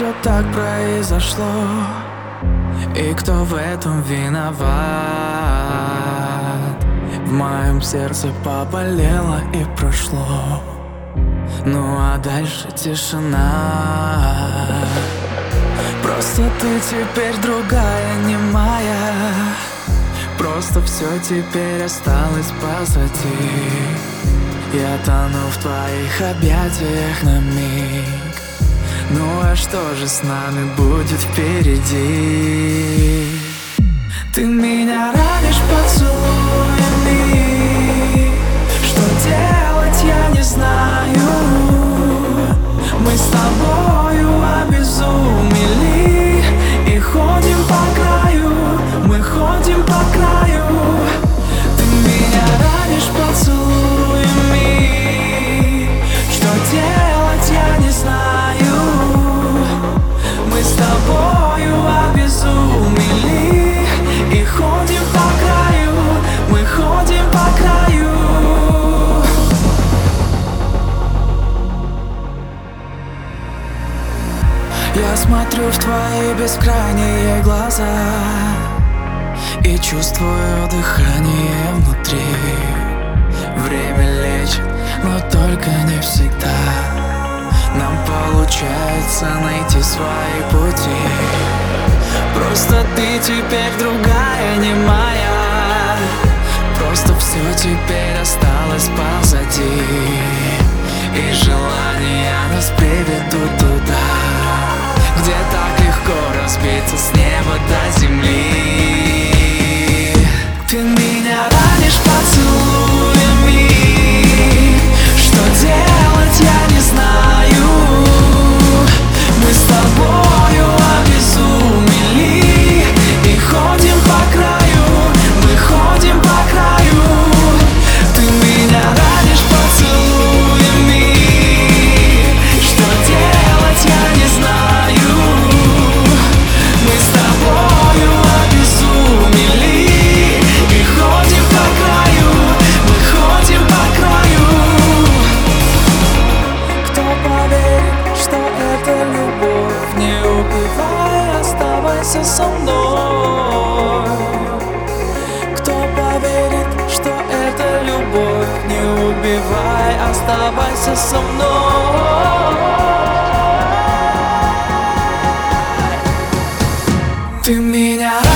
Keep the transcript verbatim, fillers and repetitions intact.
все так произошло, и кто в этом виноват? В моем сердце поболело и прошло, ну а дальше тишина. Просто ты теперь другая, не моя. Просто все теперь осталось позади. Я тону в твоих объятиях на миг. Ну а что же с нами будет впереди? Ты меня ранишь поцелуями. Что делать, я не знаю. Мы с тобою обезумели и ходим по краю. Мы ходим по краю. Ты меня ранишь поцелуями. Что делать, я не знаю. Мы с тобою обезумели и ходим по краю. Мы ходим по краю. Я смотрю в твои бескрайние глаза и чувствую дыхание внутри. Время лечит, но только не всегда. Нам получается найти свои пути. Просто ты теперь другая, не моя. Просто все теперь осталось позади. И желания нас приведут туда, где так легко разбиться с неба до земли. Ты меня ранишь поцелуями. Что делать, я не знаю. Мы с тобою обезумели и ходим по краю. Мы ходим по краю. Ты меня ранишь поцелуями. Что делать, я не знаю. Мы с тобою обезумели и ходим по краю. Мы ходим по краю. Кто поверит, что это любовь? Не убивай, оставайся со мной. Кто поверит, что это любовь? Не убивай, оставайся со мной. Ты меня